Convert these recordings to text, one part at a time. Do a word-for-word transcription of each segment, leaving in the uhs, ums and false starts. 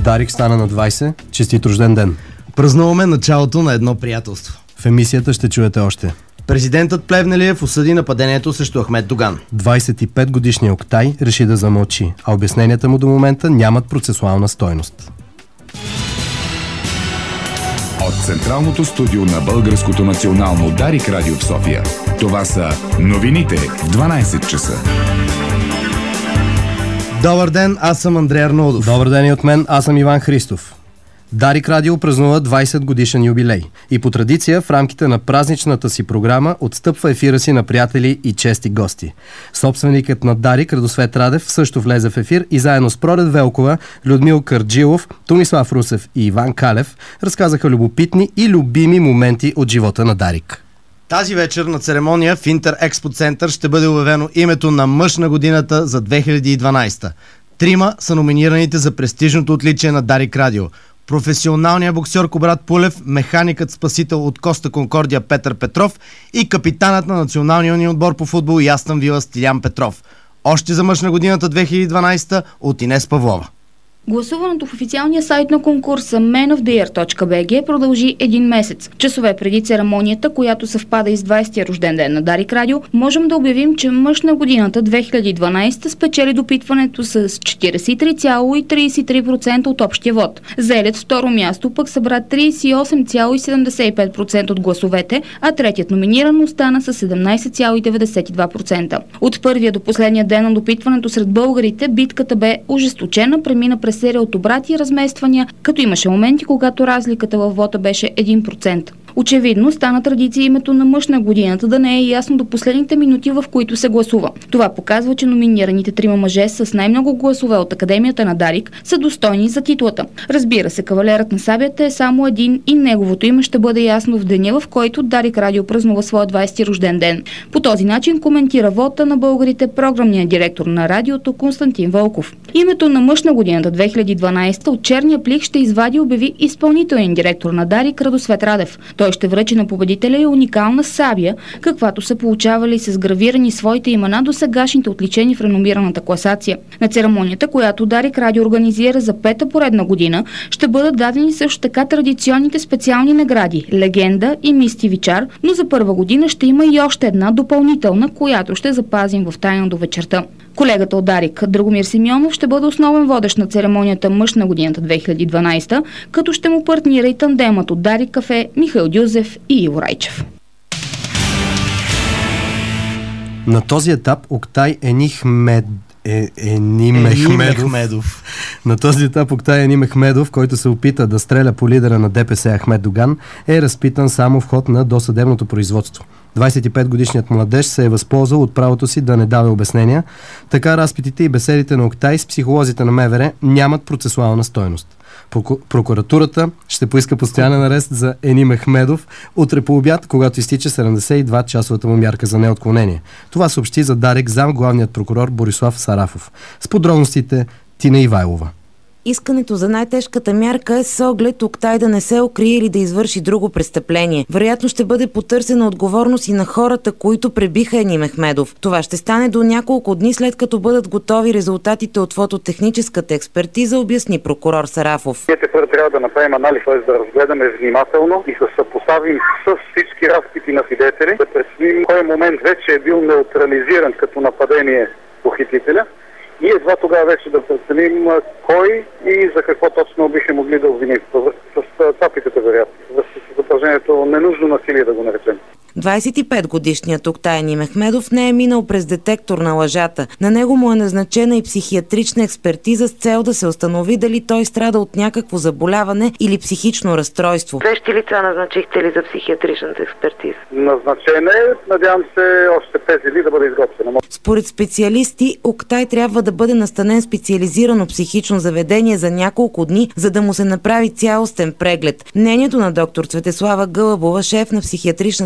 Дарик стана на двайсет. Честит рожден ден! Празнуваме началото на едно приятелство. В емисията ще чуете още. Президентът Плевнелиев осъди нападението срещу Ахмед Доган. двайсет и пет годишният Октай реши да замълчи, а обясненията му до момента нямат процесуална стойност. От Централното студио на Българското национално Дарик радио в София. Това са новините в дванайсет часа. Добър ден, аз съм Андрей Арнолдов. Добър ден и от мен, аз съм Иван Христов. Дарик радио празнува двайсет годишен юбилей и по традиция в рамките на празничната си програма отстъпва ефира си на приятели и чести гости. Собственикът на Дарик, Радосвет Радев, също влезе в ефир и заедно с Пролет Велкова, Людмил Кърджилов, Томислав Русев и Иван Калев разказаха любопитни и любими моменти от живота на Дарик. Тази вечер на церемония в Интер Експо Център ще бъде обявено името на мъж на годината за две хиляди и дванайсета. Трима са номинираните за престижното отличие на Дарик радио. Професионалният боксер Кобрат Пулев, механикът спасител от Коста Конкордия Петър Петров и капитанът на националния ни отбор по футбол Астън Вила Стилян Петров. Още за мъж на годината две хиляди и дванайсета от Инес Павлова. Гласуването в официалния сайт на конкурса мен оф де йър точка би джи продължи един месец. Часове преди церемонията, която съвпада и с двайсетия рожден ден на Дарик радио, можем да обявим, че мъж на годината две хиляди и дванайсета спечели допитването с четирийсет и три цяло трийсет и три процента от общия вод. Заелят второ място пък събра трийсет и осем цяло седемдесет и пет процента от гласовете, а третият номиниран остана с седемнайсет цяло деветдесет и два процента. От първия до последния ден на допитването сред българите битката бе ожесточена, премина през серия от обрати и размествания, като имаше моменти, когато разликата във вота беше един процент. Очевидно стана традиция името на мъж на годината да не е ясно до последните минути, в които се гласува. Това показва, че номинираните трима мъже с най-много гласове от Академията на Дарик са достойни за титлата. Разбира се, кавалерът на сабията е само един и неговото име ще бъде ясно в деня, в който Дарик радио празнува своя двайсети рожден ден. По този начин коментира вота на българите програмният директор на радиото Константин Вълков. Името на мъж на годината две хиляди и дванайсета от черния плик ще извади и обяви изпълнителен директор на Дарик Радосвет Радев. Той ще връчи на победителя и уникална сабия, каквато са получавали с гравирани своите имена до сегашните отличени в реномираната класация. На церемонията, която Дарик радио организира за пета поредна година, ще бъдат дадени също така традиционните специални награди Легенда и Мис ти ви Чар, но за първа година ще има и още една допълнителна, която ще запазим в тайна до вечерта. Колегата от Дарик, Драгомир Симеонов, ще бъде основен водещ на церемонията мъж на годината две хиляди и дванайсета, като ще му партнира и тандемът от Дарик кафе Михаил Дюзев и Иво Райчев. На този етап Октай Енихмед Е, Ени Мехмедов. На този етап Октай Ени Мехмедов, който се опита да стреля по лидера на ДПС Ахмед Доган, е разпитан само в ход на досъдебното производство. двайсет и пет годишният младеж се е възползвал от правото си да не дава обяснения. Така разпитите и беседите на Октай с психолозите на МВР нямат процесуална стойност. Прокуратурата ще поиска постоянен арест за Ени Мехмедов утре по обяд, когато изтича седемдесет и два часовата му мярка за неотклонение. Това съобщи за Дарик зам главният прокурор Борислав Сарафов. С подробностите Тина Ивайлова. Искането за най-тежката мярка е с оглед Октай да не се укрие или да извърши друго престъпление. Вероятно ще бъде потърсена отговорност и на хората, които пребиха Ени Мехмедов. Това ще стане до няколко дни след като бъдат готови резултатите от фототехническата експертиза, обясни прокурор Сарафов. Ние те първо трябва да направим анализ, т.е. да разгледаме внимателно и да съпоставим с всички разпити на свидетели, да преценим кой момент вече е бил неутрализиран като нападение похитителя. И едва тогава вече да преценим кой и за какво точно бихме могли да обвиним. С това питате вероятно. За упражнението ненужно насилие да го наречем. двайсет и пет годишният Октай Ени Мехмедов не е минал през детектор на лъжата. На него му е назначена и психиатрична експертиза с цел да се установи дали той страда от някакво заболяване или психично разстройство. Вещи лица назначихте ли за психиатричната експертиза? Назначена е. Надявам се още тези ли да бъде изготвена. Според специалисти, Октай трябва да бъде настанен специализирано психично заведение за няколко дни, за да му се направи цялостен преглед. Мнението на доктор Цветеслава Гълъбова, шеф на психиатричната клиника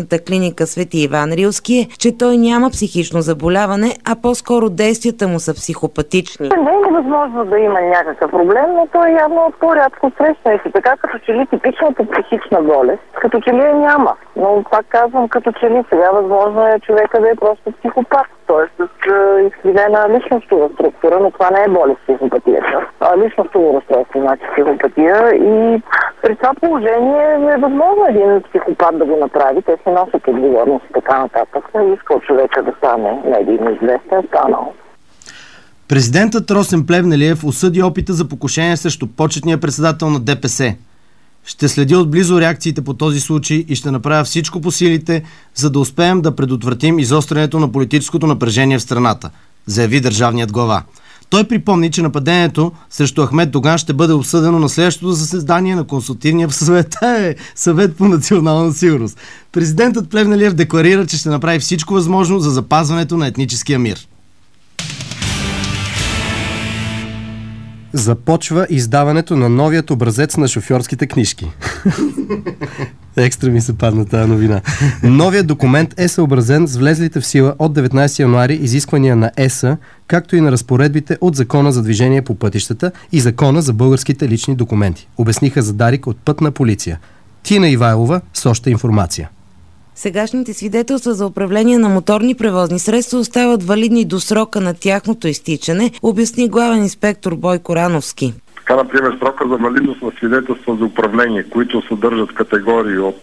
клиника Свети Иван Рилски е, че той няма психично заболяване, а по-скоро действията му са психопатични. Не е невъзможно да има някакъв проблем, но той е явно от по-рядко среща и така, като че ли типичната психична болест, като че ли я няма. Но пак казвам, като че ли сега възможно е човека да е просто психопат, т.е. с е, изкривена личностова структура, но това не е болест психопатията. А личностово разстройство значи психопатия и при това положение е възможно един психопат да го направи. Те се носят отговорност и така нататък. Не искал човека да стане медийно известен, станал. Президентът Росен Плевнелиев осъди опита за покушение срещу почетния председател на ДПС. Ще следи отблизо реакциите по този случай и ще направя всичко по силите, за да успеем да предотвратим изострянето на политическото напрежение в страната, заяви държавният глава. Той припомни, че нападението срещу Ахмед Доган ще бъде обсъдено на следващото заседание на Консултативния съвет, е, съвет по национална сигурност. Президентът Плевнелиев декларира, че ще направи всичко възможно за запазването на етническия мир. Започва издаването на новият образец на шофьорските книжки. Екстра ми се падна тази новина. Новият документ е съобразен с влезлите в сила от деветнайсети януари изисквания на Е С, както и на разпоредбите от Закона за движение по пътищата и Закона за българските лични документи. Обясниха за Дарик от Пътна полиция. Тина Ивайлова с още информация. Сегашните свидетелства за управление на моторни превозни средства остават валидни до срока на тяхното изтичане, обясни главен инспектор Бойко Рановски. Така, например, срока за валидност на свидетелства за управление, които съдържат категории от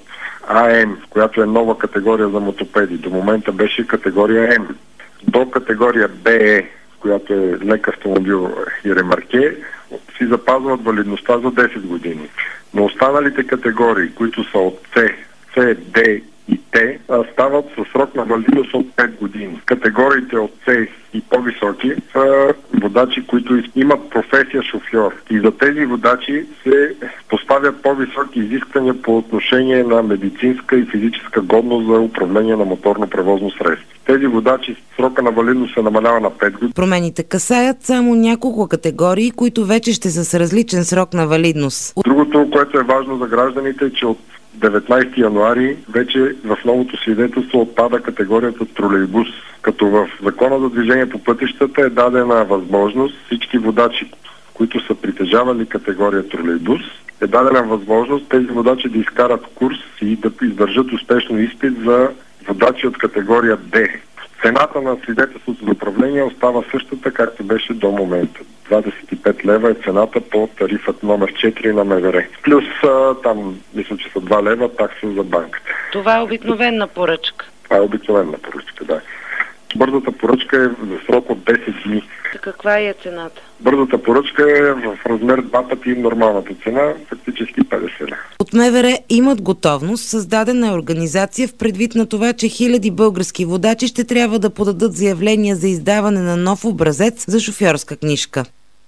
А М, която е нова категория за мотопеди, до момента беше категория М, до категория Б Е, която е лек автомобил и ремарке, си запазват валидността за десет години. Но останалите категории, които са от С, С, Д и Т, стават със срок на валидност от пет години. Категориите от С и по-високи са водачи, които имат професия шофьор. И за тези водачи се поставят по-високи изисквания по отношение на медицинска и физическа годност за управление на моторно превозно средство. Тези водачи срока на валидност се намалява на пет години. Промените касаят само няколко категории, които вече ще са с различен срок на валидност. Другото, което е важно за гражданите, е, че от деветнайсети януари вече в новото свидетелство отпада категорията тролейбус, като в Закона за движение по пътищата е дадена възможност всички водачи, които са притежавали категория тролейбус, е дадена възможност тези водачи да изкарат курс и да издържат успешно изпит за водачи от категория Д. Цената на свидетелството за управление остава същата, както беше до момента. двадесет и пет лева е цената по тарифът номер четири на М В Р. Плюс а, там, мисля, че са два лева такса за банката. Това е обикновена поръчка. Това е обикновена поръчка, да. Бързата поръчка е за срок от десет дни. Каква е цената? Бързата поръчка е в размер два пъти нормалната цена, фактически петдесет лева. От М В Р имат готовност, създадена е организация в предвид на това, че хиляди български водачи ще трябва да подадат заявления за издаване на нов образец за шофьорска книжка.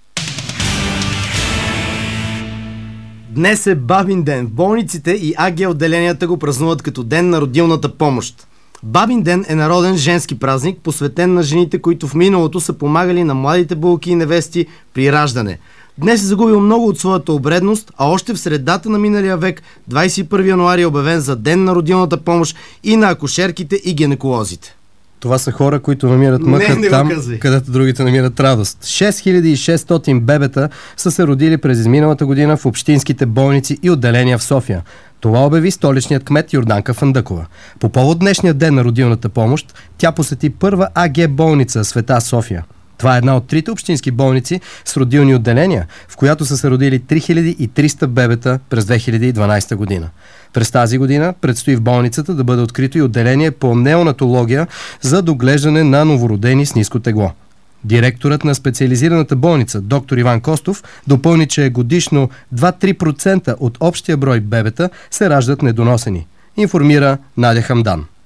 Днес е бабин ден. В болниците и А Г отделенията го празнуват като ден на родилната помощ. Бабин ден е народен женски празник, посветен на жените, които в миналото са помагали на младите булки и невести при раждане. Днес е загубил много от своята обредност, а още в средата на миналия век, двадесет и първи януари, е обявен за ден на родилната помощ и на акушерките и гинеколозите. Това са хора, които намират мъка там, където другите намират радост. шест хиляди и шестстотин бебета са се родили през изминалата година в общинските болници и отделения в София. Това обяви столичният кмет Йорданка Фандъкова. По повод днешния ден на родилната помощ, тя посети първа А Г болница Света София. Това е една от трите общински болници с родилни отделения, в която са се родили три хиляди и триста бебета през две хиляди и дванадесета година. През тази година предстои в болницата да бъде открито и отделение по неонатология за доглеждане на новородени с ниско тегло. Директорът на специализираната болница, доктор Иван Костов, допълни, че годишно два-три процента от общия брой бебета се раждат недоносени. Информира Надя Хамдан.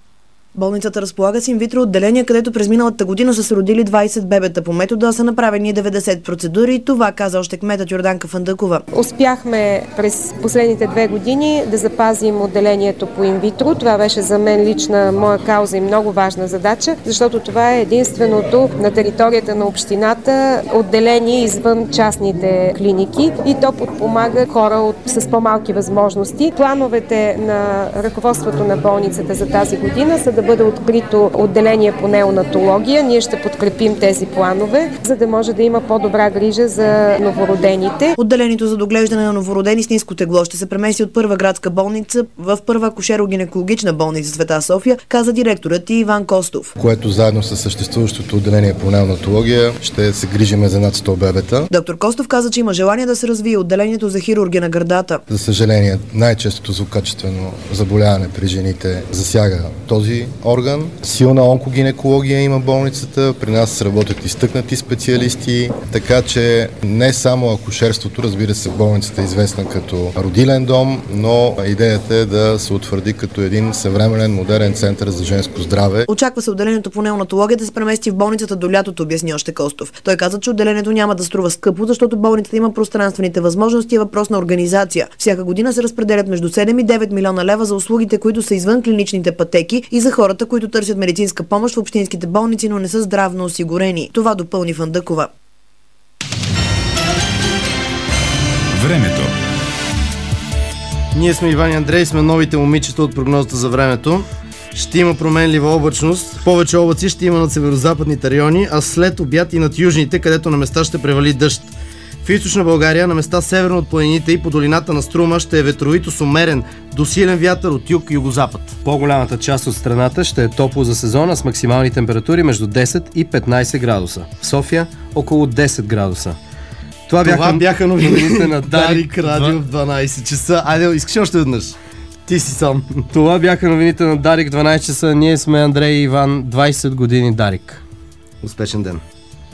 Болницата разполага с инвитро отделение, където през миналата година са се родили двайсет бебета по метода, а са направени деветдесет процедури и това каза още кметът Йорданка Фандъкова. Успяхме през последните две години да запазим отделението по инвитро. Това беше за мен лична моя кауза и много важна задача, защото това е единственото на територията на общината отделение извън частните клиники и то подпомага хора от, с по-малки възможности. Плановете на ръководството на болницата за тази година са да бъде открито отделение по неонатология. Ние ще подкрепим тези планове, за да може да има по-добра грижа за новородените. Отделението за доглеждане на новородени с ниско тегло ще се премести от първа градска болница в първа акушеро-гинекологична болница Света София, каза директорът Иван Костов. Което заедно с съществуващото отделение по неонатология ще се грижиме за над сто бебета. Доктор Костов каза, че има желание да се развие отделението за хирургия на гърдата. За съжаление, най-честото злокачествено заболяване при жените засяга този орган. Силна онкогинекология има болницата, при нас работят изтъкнати специалисти, така че не само акушерството, разбира се, болницата е известна като родилен дом, но идеята е да се утвърди като един съвременен модерен център за женско здраве. Очаква се отделението по неонатология да се премести в болницата до лятото, обясни още Костов. Той каза, че отделението няма да струва скъпо, защото болницата има пространствените възможности и въпрос на организация. Всяка година се разпределят между седем и девет милиона лева за услугите, които са извън клиничните пътеки и за хората, които търсят медицинска помощ в общинските болници, но не са здравно осигурени. Това допълни Фандъкова. Времето. Ние сме Иван и Андрей, сме новите момичета от прогнозата за времето. Ще има променлива облачност. Повече облаци ще има над северозападните райони, а след обяд и над южните, където на места ще превали дъжд. В източна България, на места северно от планините и по долината на Струма ще е ветровито с умерен до силен вятър от юг и югозапад. По-голямата част от страната ще е топло за сезона с максимални температури между десет и петнайсет градуса. В София около десет градуса. Това, Това бяха, бяха новините на Дарик Радио в дванайсет часа. Айде, искаш още веднъж? Ти си сам. Това бяха новините на Дарик дванайсет часа. Ние сме Андрей и Иван, двайсет години Дарик. Успешен ден.